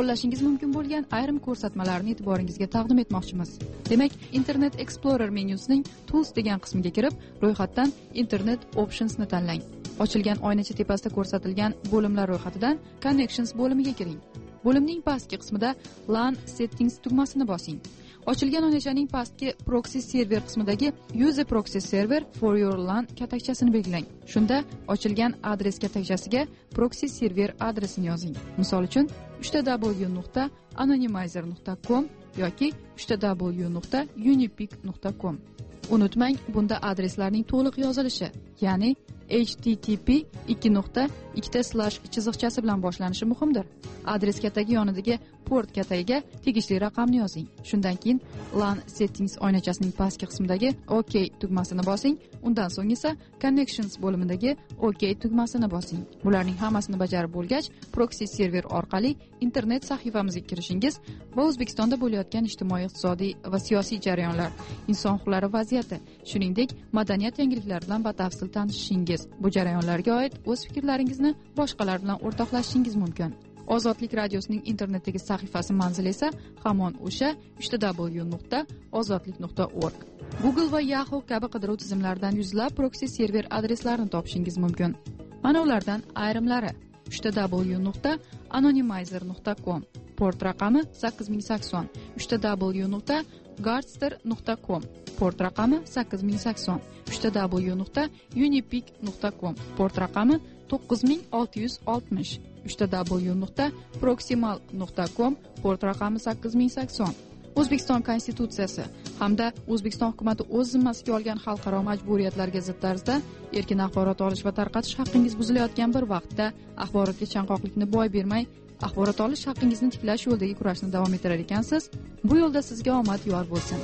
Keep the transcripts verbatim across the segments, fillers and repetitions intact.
qo'llashingiz mumkin bo'lgan ayrim ko'rsatmalarni e'tiboringizga taqdim etmoqchimiz. Demak, Internet Explorer menyusining Tools degan qismiga kirib, ro'yxatdan Internet Options ni tanlang. Ochilgan oynacha tepasida ko'rsatilgan bo'limlar ro'yxatidan Connections bo'limiga kiring. Bo'limning pastki qismida LAN Settings tugmasini bosing. Ochilgan oynachaning pastki Proxy Server qismidagi Use Proxy Server for your LAN katakchasini belgilang. Shunda ochilgan adres katakchasiga Proxy Server adresini yozing. Misol uchun uch w nuqta anonymizer nuqta com yoki uch w nuqta unipic nuqta com. Unutmang, bunda adreslarning to'liq yozilishi, ya'ni h t t p ikki nuqta ikkita slash chiziqchasi bilan boshlanishi muhimdir. Adres katagi yonidagi port katagiga tegishli raqamni yozing. Shundan keyin LAN Settings oynachasining pastki qismidagi OK tugmasini bosing. Undan so'ng esa Connections bo'limidagi OK tugmasini bosing. Bularning hammasini bajarib bo'lgach, Proxy Server orqali internet sahifamizga kirishingiz va O'zbekistonda bo'layotgan ijtimoiy, iqtisodiy va siyosiy jarayonlar, inson huquqlari vaziyati, shuningdek madaniyat yangiliklari bilan batafsil tanishishingiz, bu jarayonlarga oid o'z fikrlaringizni boshqalar bilan o'rtoqlashishingiz mumkin. Ozodlik radiosining internetdagi sahifasi manzili esa hamon o'sha uch w nuqta ozodlik nuqta org. Google va Yahoo kabi qidiruv tizimlaridan yuzlab proxy server adreslarini topishingiz mumkin. Mana ulardan ayrimlari: uch w nuqta anonymizer nuqta com, port raqami sakkiz ming sakson, uch w nuqta gardster nuqta com, port raqami sakkiz ming sakson, uch w nuqta unipic nuqta com, port raqami to'qqiz ming olti yuz oltmish, uch w nuqta proximal nuqta com, port raqami sakkiz ming sakson. O'zbekiston Konstitutsiyasi hamda O'zbekiston hukuomati o'z zimmasiga olgan xalqaro majburiyatlarga zid tarzda erkin axborot olish va tarqatish haqqingiz buzilayotgan bir vaqtda axborotga chanqoqlikni boy bermay, axborot olish haqqingizni tiklash yo'lidagi kurashni davom ettirar ekansiz. Bu yo'lda sizga omad yor bo'lsin.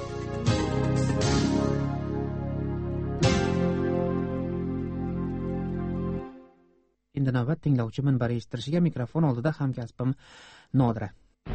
Endi navbat tinglovchi minbar eshittirishiga. Mikrofon oldida hamkasbim Nodira.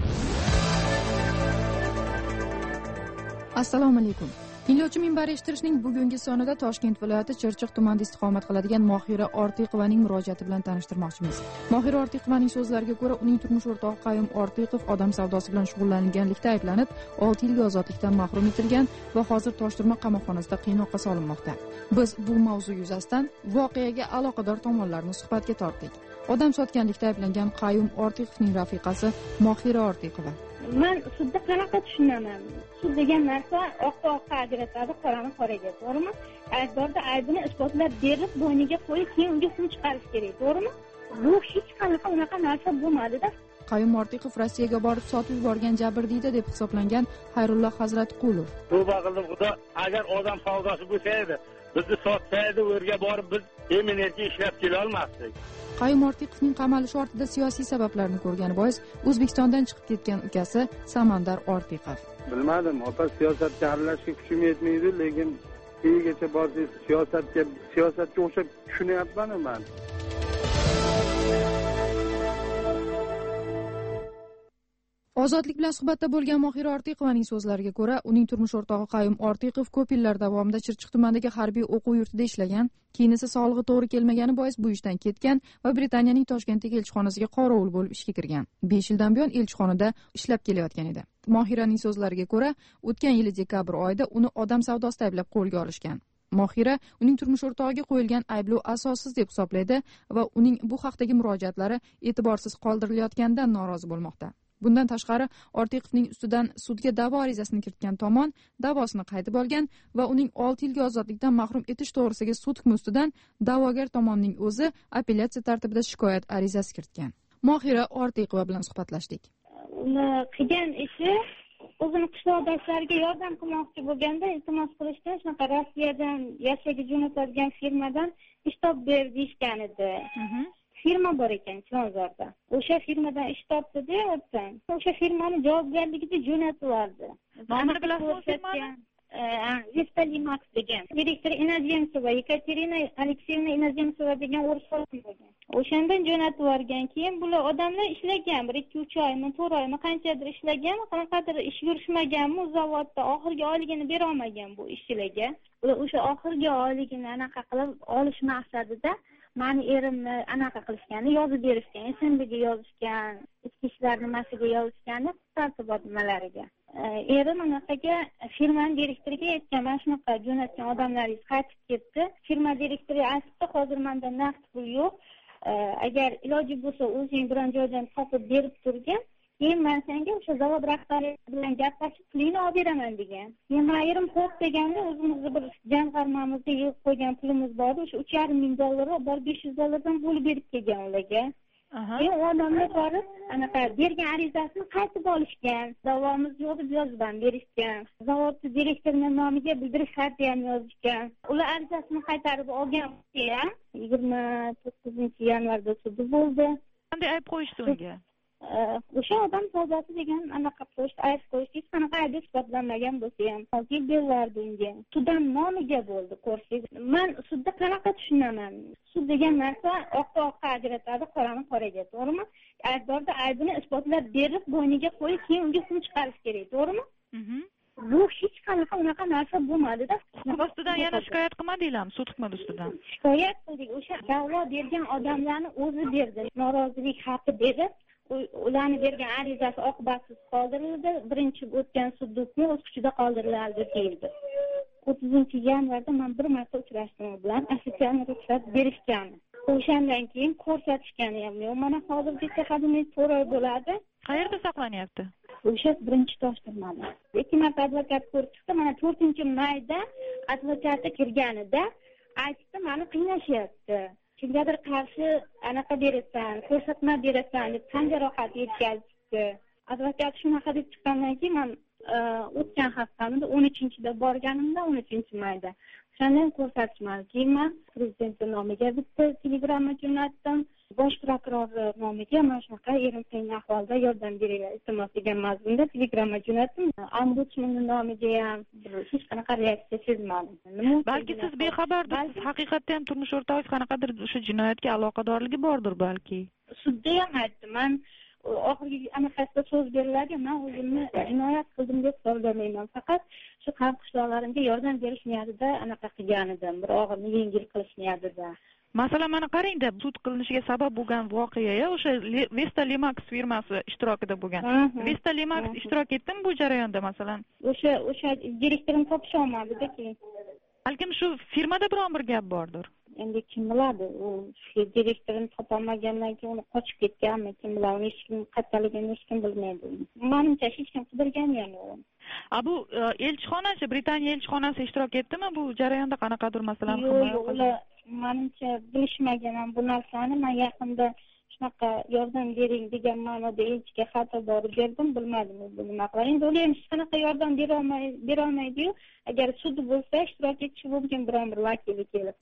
Assalomu alaykum. Tinglovchi minbar eshittirishning bugungi sonida Toshkent viloyati Chirchiq tumanida istiqomat qiladigan Mohira Ortiqovaning murojaati bilan tanishtirmoqchimiz. Mohira Ortiqovaning so'zlariga ko'ra, uning turmush o'rtog'i Qayum Ortiqov odam savdosi bilan shug'ullanganlikda ayblanib, olti yilga ozodlikdan mahrum etilgan va hozir Toshturma qamoqxonasida qiynoqqa solinmoqda. Biz bu mavzu yuzasidan voqeaga aloqador tomonlarni suhbatga tortdik. Odam sotganlikda ayblangan Qayum Ortiqovning rafiqasi Mohira Ortiqova. Men sudda qanaqa tushunaman? Sud degan narsa oqqa oqqa ajratadi, qorani qoraga, to'g'rimi? Aybdorda aybini isbotlab berib, bo'yniga qo'yib, keyin unga hukm chiqarish kerak, to'g'rimi? Bu hech qanaqa unaqa narsa bo'lmadi-da. Qayum Ortiqov Rossiyaga borib sotib yuborgan jabrdiyda deb hisoblangan Xayrulloh Hazratqulov. Tavba qildim, Xudo, agar odam savdosi bo'lsa edi, bizni sotsa edi, o'rga borib biz emin-erkin ishlab kela olmasdik. Qayum Ortiqovning qamalishi ortida siyosiy sabablarni ko'rgani bois O'zbekistondan chiqib ketgan ukasi Samandar Ortiqov. Bilmadim, opa siyosatga aralashishga kuchim yetmaydi, lekin keyingacha borsiz siyosatga siyosatga o'xshab tushunyapman men. Ozodlik bilan suhbatda bo'lgan Mohira Ortiqovaning so'zlariga ko'ra, uning turmush o'rtog'i Qayum Ortiqov ko'p yillar davomida Chirchiq tumanidagi harbiy o'quv yurtida ishlagan, keyin esa sog'lig'i to'g'ri kelmagani bois bu ishdan ketgan va Britaniyaning Toshkentdagi elchixonasiga qorovul bo'lib ishga kirgan. besh yildan buyon elchixonada ishlab kelayotgan edi. Mohiraning so'zlariga ko'ra, o'tgan yil dekabr oyida uni odam savdosida ayblab qo'lga olishgan. Mohira uning turmush o'rtog'iga qo'yilgan ayblov asossiz deb hisoblaydi va uning bu haqdagi murojaatlari e'tiborsiz qoldirilayotganidan norozi bo'lmoqda. Bundan tashqari, Ortiqovning ustidan sudga da'vo arizasini kiritgan tomon da'vosini qaytib olgan va uning olti yilga ozodlikdan mahrum etish to'g'risidagi sud hukmi ustidan da'vogar tomonning o'zi apellyatsiya tartibida shikoyat arizasi kiritgan. Mohira Ortiqova bilan suhbatlashdik. Uni qilgan ishi o'zini qishloqdoshlariga yordam qilmoqchi bo'lganda iltimos qilishda shunaqa Rossiyadan Yashaga jo'natadigan firmadan ish topib ber deyishgan edi. Firma bor ekan Chilonzorda. O'sha firmadan ish topdi-da, o'tdan. O'sha firmani javobgarligida jo'natib yubordi. Nomini bilasiz firmani? Vestalimax degan. Direktor Inozemtsova, Yekaterina Alexeyevna Inozemtsova degan o'ris bo'lgan. O'shandan jo'natib yuborgan. Keyin bular odamlar ishlagan, bir ikki uch oymi, to'rt oymi qanchadir ishlagan, qanaqadir ish yurishmaganmi, zavodda oxirgi oyligini bera olmagan bu ishchilarga. Ular o'sha oxirgi oyligini anaqa qilib olish maqsadida mani erimni anaqa qilishgan, yozib berishgan, smga yozishgan, ichki ishlar nimasiga yozishgan, tartibot nimalariga. Erim anaqaga firmani direktoriga aytgan, mana shunaqa jo'natgan odamlaringiz qaytib ketdi. Firma direktori aytdi, hozir menda naqd pul yo'q. Agar iloji bo'lsa o'zing biron joydan topib berib turgin, keyin men senga o'sha zavod rahbari bilan gaplashib pulingni olib beraman degan. Men erim xo'p deganda o'zimizni bir jamg'armamizda yig'ib qo'ygan pulimiz bor, o'sha uch yarim ming dollar bor, besh yuz dollardan bo'lib berib kelgan ularga. Keyin u odamlar borib anaqa bergan arizasini qaytib olishgan. Davomiz yo'q deb yozib berishgan. Zavod direktorining nomiga bildirish xati ham yozishgan. Ular arizasini qaytarib olgan ham yigirma to'qqizinchi yanvarda sudi bo'ldi. Qanday ayb qo'yishdi unga? O'sha odam savdosi degan anaqa qo'yishdi, ayb qo'yishdi. Hech qanaqa ayb isbotlanmagan bo'lsa ham olti yil beriladi unga. Suddan nomiga bo'ldi, ko'rsangiz. Men sudda qanaqa tushunaman? Sud degan narsa oqqa oqqa ajratadi, qorani qoraga, to'g'rimi? Aybdorda aybini isbotlab berib, bo'yniga qo'yib, keyin unga hukm chiqarish kerak, to'g'rimi? Bu hech qanaqa unaqa narsa bo'lmadi-da. Huquq ustidan yana shikoyat qilmadinglarmi? Sud hukmi ustidan. Shikoyat qildik. O'sha da'vo bergan odamlarni o'zi berdi. Norozilik xati berib, ularni bergan arizasi oqibatsiz qoldirildi. Birinchi o'tgan sud hukmi o'z kuchida qoldiriladi deyildi. o'ttizinchi yanvarda men bir marta uchrashdim bilan, ofitsialniy ruxsat berishgan. O'shandan keyin ko'rsatishgani ham yo'q. Mana hozirgacha hademay to'rt oy bo'ladi. Qayerda saqlanyapti? O'sha birinchi tosh turmadi. Ikki marta advokat ko'rib chiqdi. Mana to'rtinchi mayda advokati kirganida aytdi, meni qiynashyapti. Kimgadir qarshi anaqa berasan, ko'rsatma berasan deb tan jarohat yetkazdi. Advokat shunaqa deb chiqqandan keyin men o'tgan haftamda o'n uchinchida borganimda, o'n uchinchi mayda o'shandan ko'rsatishmadi. Keyin men prezidentning nomiga bitta telegramma jo'natdim. Bosh prokuror nomiga mana shunaqa erim qiyin ahvolda yordam beringlar iltimos degan mazmunda telegramma jo'natdim. Ombudsmanning nomiga ham hech qanaqa reaksiya sezmadim. Balki siz bexabarsiz, haqiqatda ham turmush o'rtog'ingiz qanaqadir o'sha jinoyatga aloqadorligi bordir balki. Sudda ham aytdim, men oxirgi anaqasida so'z beriladi, men o'zimni jinoyat qildim deb hisoblamayman. Faqat shu qavm qishloqlarimga yordam berish niyatida anaqa qilgan edim, bir og'irni yengil qilish niyatida. Masalan, mana qarangda, sud qilinishiga sabab bo'lgan voqea o'sha Vesta Limax firmasi ishtirokida bo'lgan. Vesta Limax ishtirok etdimi bu jarayonda masalan? O'sha o'sha direktorini topisha olmadi-da keyin. Balkim shu firmada biron bir gap bordir. Endi kim biladi, u shu direktorini topolmagandan keyin uni qochib ketganmi, kim biladi, hech kim qayerdaligini hech kim bilmaydi. Menimcha hech kim qidirgani ham yo'q. A bu elchixonachi, Britaniya elchixonasi ishtirok etdimi bu jarayonda qanaqadir masalan? Yo'q, ular menimcha bilishmagan ham bu narsani. Men yaqinda shunaqa yordam bering degan ma'noda elchiga xat borib berdim, bilmadim bu nima qilar. Endi ular hech qanaqa yordam bera olmaydi, bera olmaydi-yu. Agar sud bo'lsa, ishtirok etishi mumkin biron bir vakili kelib.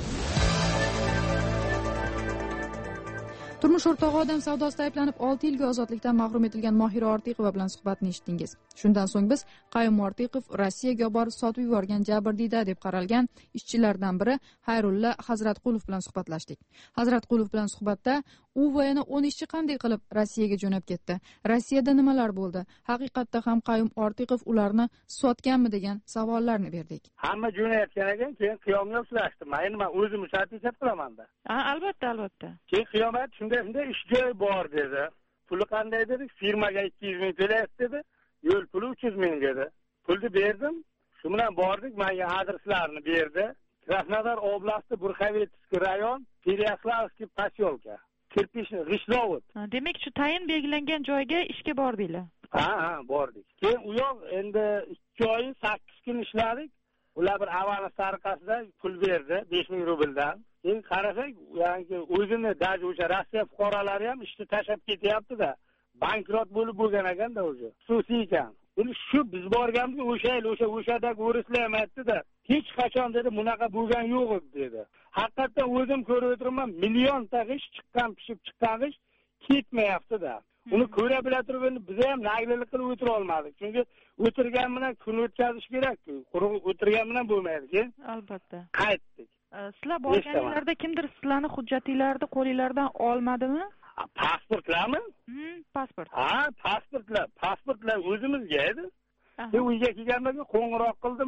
Turmush o'rtog'i odam savdosida ayblanib olti yilga ozodlikdan mahrum etilgan Mohira Ortiqova bilan suhbatni eshitdingiz. Shundan so'ng biz Qayum Ortiqov Rossiyaga borib sotib yuborgan jabrdiyda deb qaralgan ishchilardan biri Xayrulla Hazratqulov bilan suhbatlashdik. Hazratqulov bilan suhbatda u va yana o'n ishchi qanday qilib Rossiyaga jo'nab ketdi? Rossiyada nimalar bo'ldi? Haqiqatda ham Qayum Ortiqov ularni sotganmi degan savollarni berdik. Hamma jo'nayotgan ekan, keyin qiyomga uchrashdim. Men nima o'zim sartisat qilaman-da. Ha, albatta, albatta. Keyin qiyomat shunday shunday ish joyi bor dedi. Puli qanday dedik? Firmaga ikki yuz ming to'layapti dedi. Yo'l puli uch yuz ming dedi. Pulni berdim. Shu bilan bordik, menga adreslarni berdi. Krasnodar oblasti Burxovetsky rayon, Peryaslavskiy posyolka. Kirpishni G'ishlovod. Demak, shu tayin belgilangan joyga ishga bordinglar. Ha, ha, bordik. Keyin u yoq endi ikki oy sakkiz kun ishladik. Ular bir avval sarqasida pul berdi, besh ming rubldan. Keyin qarasak, ya'ni o'zini daji o'sha Rossiya fuqarolari ham ishni tashlab ketyapti-da. Bankrot bo'lib bo'lgan ekanda o'zi. Xususiy ekan. Endi shu biz borganmiz o'sha yil o'sha o'shadagi o'rislar ham aytdi-da, hech qachon dedi bunaqa bo'lgan yo'q dedi. Haqiqatdan o'zim ko'rib o'tiraman, millionta g'ish chiqqan, pishib chiqqan g'ish ketmayapti-da. Uni ko'ra bila turib endi biz ham naglilik qilib o'tira olmadik. Chunki o'tirgan bilan kun o'tkazish kerak-ku. Quruq o'tirgan bilan bo'lmaydi-ku. Albatta. Qaytdik. Sizlar borganinglarda kimdir sizlarning hujjatinglarni qo'lingizdan olmadimi? Pasportlarmi? Hmm, pasport. Ha, pasportlar, pasportlar o'zimizga edi. Keyin uyga kelganimda qo'ng'iroq qildim men.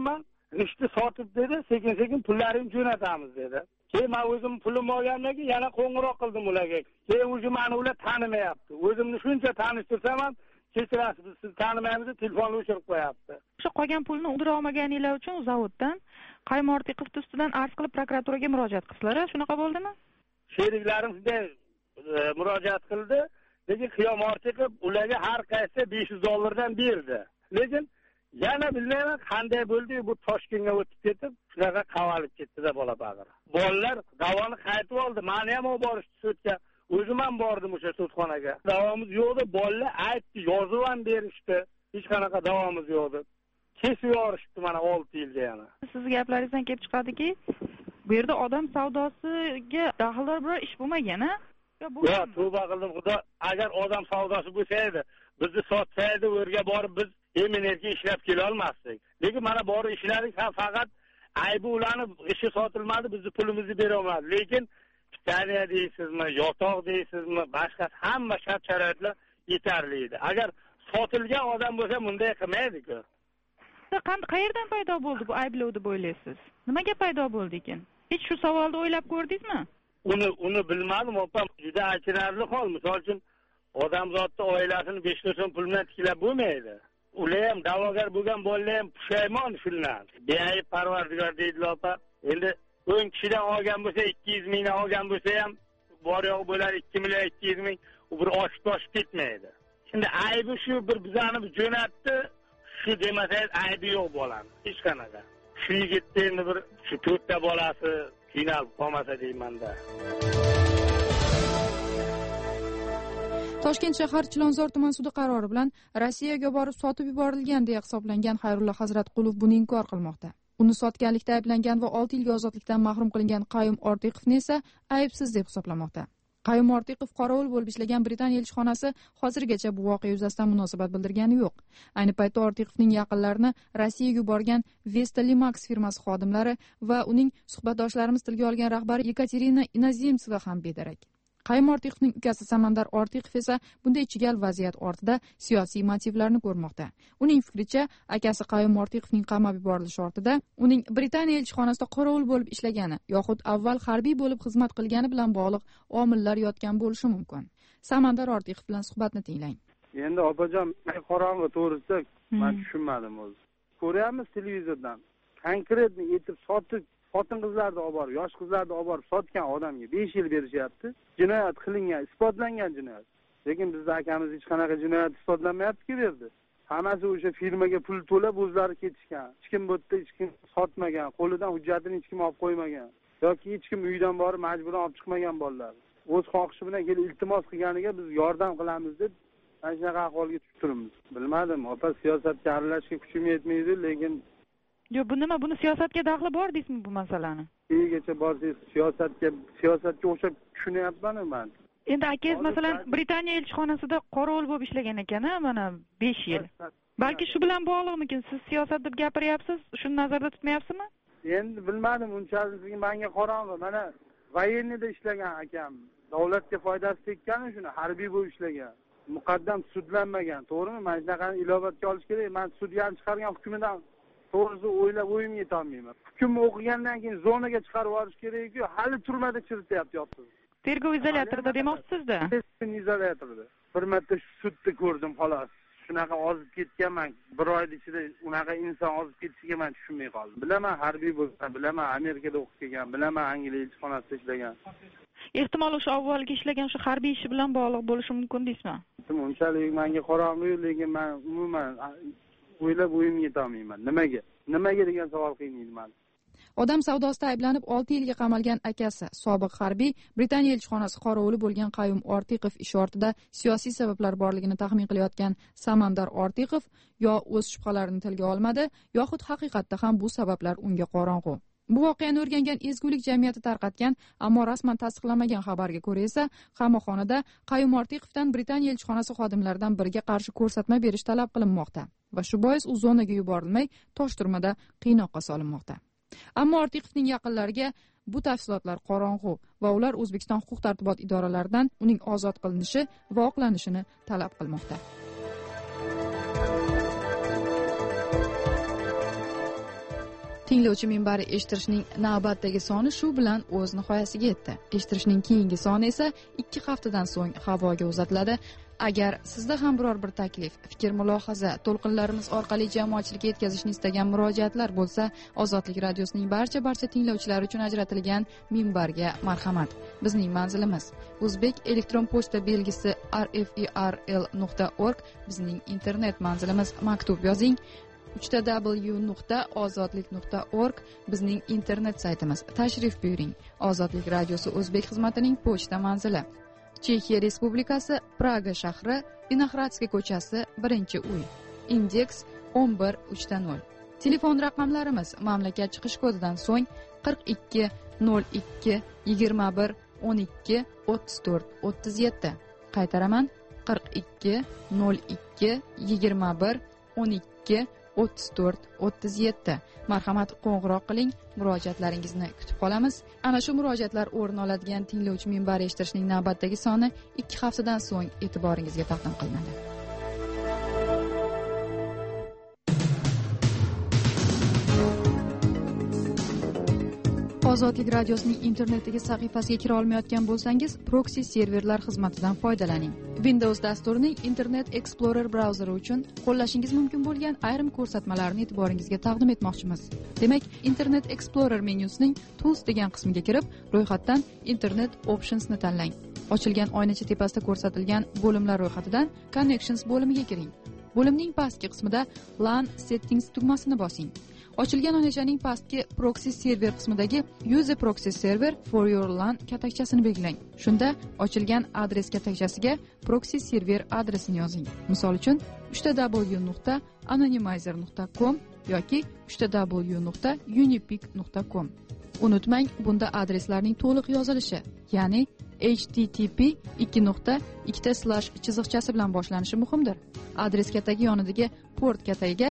g'ishtni sotib dedi, sekin sekin pullaringni jo'natamiz dedi. Keyin men o'zim pulimni olgandan keyin yana qo'ng'iroq qildim ularga. Keyin o'zi meni ular tanimayapti. O'zimni shuncha tanishtirsam ham kechirasiz, biz sizni tanimaymiz deb telefonni o'chirib qo'yapti. O'sha qolgan pulni undira olmaganinglar uchun zavoddan Qayum Ortiqov ustidan arz qilib prokuraturaga murojaat qilsizlar, shunaqa bo'ldimi? Sheriklarim shunday murojaat qildi, lekin Qayum Ortiqov ularga har qaysi besh yuz dollardan berdi. Lekin yana bilmayman qanday bo'ldi, bu Toshkentga o'tib ketib, shunaqa qavalib ketdi-da bola bag'ir. Bolalar davoni qaytib oldi. Meni ham olib borishdi sudga. O'zim ham bordim o'sha sudxonaga. Davomiz yo'qdi, bolalar aytdi, yozib ham berishdi. Hech qanaqa davomimiz yo'qdi. Kesib yorishibdi mana olti yilga yana. Siz gaplaringizdan kelib chiqadiki, bu yerda odam savdosiga daxldor biror ish bo'lmagan-a? Yo, tavba qildim xudo, agar odam savdosi bo'lsa edi, bizni sotsa edi, u yerga borib biz emin-erkin ishlab kela olmasdik. Lekin mana borib ishladik, faqat aybi ularni ishi sotilmadi, bizni pulimizni bera olmadi. Lekin pitaniya deysizmi, yotoq deysizmi, boshqa hamma shart-sharoitlar yetarli edi. Agar sotilgan odam bo'lsa, bunday qilmaydi-ku. Qayerdan paydo bo'ldi bu ayblov deb o'ylaysiz? Nimaga paydo bo'ldi ekan? Hech shu savolni o'ylab ko'rdingizmi? Uni uni bilmadim, opam. Juda achinarli hol. Misol uchun odamzodni oilasini besh so'm pul bilan tiklab bo'lmaydi. Ular ham da'vogar bo'lgan bolalar ham pushaymon shundan. Beayb Parvardigor deydilar, opa. Endi o'n kishidan olgan bo'lsa, ikki yuz mingdan olgan bo'lsa ham bor yo'q bo'lar ikki million ikki yuz ming, u bir oshib toshib ketmaydi. Şimdi aybi shu, bir bizani jo'natdi, shu demasangiz aybi yo'q bolani. Hech qanaqa. Shu yigitni endi bir shu to'rtta bolasi qiynalib qolmasa deyman-da. Toshkent shahar Chilonzor tuman sudi qarori bilan Rossiyaga borib sotib yuborilgan deya hisoblangan Xayrulla Hazratqulov buni inkor qilmoqda. Uni sotganlikda ayblangan va olti yilga ozodlikdan mahrum qilingan Qayum Ortiqovni esa aybsiz deb hisoblamoqda. Qayum Ortiqov qorovul bo'lib ishlagan Britaniya elchixonasi hozirgacha bu voqea yuzasidan munosabat bildirgani yo'q. Ayni paytda Ortiqovning yaqinlarini Rossiyaga yuborgan Vesta Limax firmasi xodimlari va uning suhbatdoshlarimiz tilga olgan rahbari Yekaterina Inozemtseva ham bedarak. Qayum Ortiqovning ukasi Samandar Ortiqov esa bunday chigal vaziyat ortida siyosiy motivlarni ko'rmoqda. Uning fikricha, akasi Qayum Ortiqovning qamab yuborilishi ortida uning Britaniya elchixonasida qorovul bo'lib ishlagani yoxud avval harbiy bo'lib xizmat qilgani bilan bog'liq omillar yotgan bo'lishi mumkin. Samandar Ortiqov bilan suhbatni tinglang. Endi opajon, qorong'i to'g'risida men tushunmadim o'zi. Ko'ryapmiz televizordan. Konkretni aytib sotib xotin qizlarni olib borib, yosh qizlarni olib borib sotgan odamga besh yil berishyapti. Jinoyat qilingan, isbotlangan jinoyat. Lekin bizda akamiz hech qanaqa jinoyat isbotlanmayapti-ku bu yerda. Hammasi o'sha firmaga pul to'lab o'zlari ketishgan. Hech kim bu yerda hech kim sotmagan, qo'lidan hujjatini hech kim olib qo'ymagan yoki hech kim uydan borib majburan olib chiqmagan bolalar. O'z xohishi bilan kelib iltimos qilganiga biz yordam qilamiz deb mana shunaqa ahvolga tushib turibmiz. Bilmadim, opa, siyosatga aralashishga kuchim yetmaydi, lekin Yo, bu nima? Buni siyosatga daxli bor deysizmi bu masalani? Kegacha borsangiz siyosatga siyosatga o'xshab tushunyapman men. Endi akangiz masalan Britaniya elchixonasida qorovul bo'lib ishlagan ekan-a, mana besh yil. Balki shu bilan bog'liqmikin? Siz siyosat deb gapiryapsiz, shuni nazarda tutmayapsizmi? Endi bilmadim, unchalik menga qorong'i. Mana voyennida ishlagan akam, davlatga foydasi tekkani shuni harbiy bo'lib ishlagan. Muqaddam sudlanmagan, to'g'rimi? Mana shunaqani inobatga olish kerak. Men sudyaning chiqargan hukmidan to'g'risi o'ylab o'yimga yetolmayman. Hukmni o'qigandan keyin zonaga chiqarib yuborish kerak-ku, hali turmada chirityapti yotib. Tergov izolyatorida demoqchisizda? Izolyatorda. Bir marta sudda ko'rdim xolos. Shunaqa ozib ketganman. Bir oy ichida unaqa inson ozib ketishiga men tushunmay qoldim. Bilaman harbiy bo'lsa, bilaman Amerikada o'qib kelgan, bilaman Angliya elchixonasida ishlagan. Ehtimol o'sha avvalgi ishlagan o'sha harbiy ishi bilan bog'liq bo'lishi mumkin deysizmi? Unchalik menga qorong'i, lekin men umuman o'ylab o'yimga yetolmayman. Nimaga? Nimaga degan savol qiynaydi meni. Odam savdosida ayblanib olti yilga qamalgan akasi, sobiq harbiy Britaniya elchixonasi qorovuli bo'lgan Qayum Ortiqov ish ortida siyosiy sabablar borligini taxmin qilayotgan Samandar Ortiqov yo o'z shubhalarini tilga olmadi, yoxud haqiqatda ham bu sabablar unga qorong'u. Bu voqeani o'rgangan ezgulik jamiyati tarqatgan, ammo rasman tasdiqlamagan xabarga ko'ra esa qamoqxonada Qayum Ortiqovdan Britaniya elchixonasi xodimlaridan biriga qarshi ko'rsatma berish talab qilinmoqda va shu bois u zonaga yuborilmay Toshturmada qiynoqqa solinmoqda. Ammo Ortiqovning yaqinlariga bu tafsilotlar qorong'u va ular O'zbekiston huquq-tartibot idoralaridan uning ozod qilinishi va oqlanishini talab qilmoqda. tinglovchi minbari eshittirishning navbatdagi soni shu bilan o'z nihoyasiga yetdi. Eshittirishning keyingi soni esa ikki haftadan so'ng havoga uzatiladi. Agar sizda ham biror bir taklif, fikr, mulohaza, to'lqinlarimiz orqali jamoatchilikka yetkazishni istagan murojaatlar bo'lsa, Ozodlik radiosining barcha barcha tinglovchilari uchun ajratilgan minbarga marhamat. Bizning manzilimiz O'zbek elektron pochta belgisi r f e r l nuqta org, bizning internet manzilimiz. Maktub yozing uch w nuqta ozodlik nuqta org, bizning internet saytimiz. Tashrif buyuring. Ozodlik radiosi o'zbek xizmatining pochta manzili Chexiya Respublikasi, Praga shahri, Vinohradskiy ko'chasi, birinchi uy. Indeks o'n bir uch nol. Telefon raqamlarimiz mamlakat chiqish kodidan so'ng qirq ikki nol ikki yigirma bir o'n ikki o'ttiz to'rt o'ttiz yetti. Qaytaraman: qirq ikki nol ikki yigirma bir o'n ikki o'ttiz to'rt o'ttiz yetti. Marhamat, qo'ng'iroq qiling, murojaatlaringizni kutib qolamiz. Ana shu murojaatlar o'rin oladigan tinglovchi minbari eshittirishning navbatdagi soni ikki haftadan so'ng e'tiboringizga taqdim qilinadi. Ozodlik radiosining internetdagi sahifasiga kira olmayotgan bo'lsangiz, proxy serverlar xizmatidan foydalaning. Windows dasturining Internet Explorer brauzeri uchun qo'llashingiz mumkin bo'lgan ayrim ko'rsatmalarni e'tiboringizga taqdim etmoqchimiz. Demak, Internet Explorer menyusining Tools degan qismiga kirib, ro'yxatdan Internet Options ni tanlang. Ochilgan oynacha tepasida ko'rsatilgan bo'limlar ro'yxatidan Connections bo'limiga kiring. Bo'limning pastki qismida LAN Settings tugmasini bosing. Ochilgan oynachaning pastki proxy server qismidagi Use a proxy server for your LAN katakchasini belgilang. Shunda ochilgan adres katakchasiga proxy server adresini yozing. Misol uchun uch w nuqta anonymizer nuqta com yoki uch w nuqta unipic nuqta com. Unutmang, bunda adreslarning to'liq yozilishi, ya'ni h t t p ikki nuqta ikkita slash chiziqchasi bilan boshlanishi muhimdir. Adres katagi yonidagi port katagiga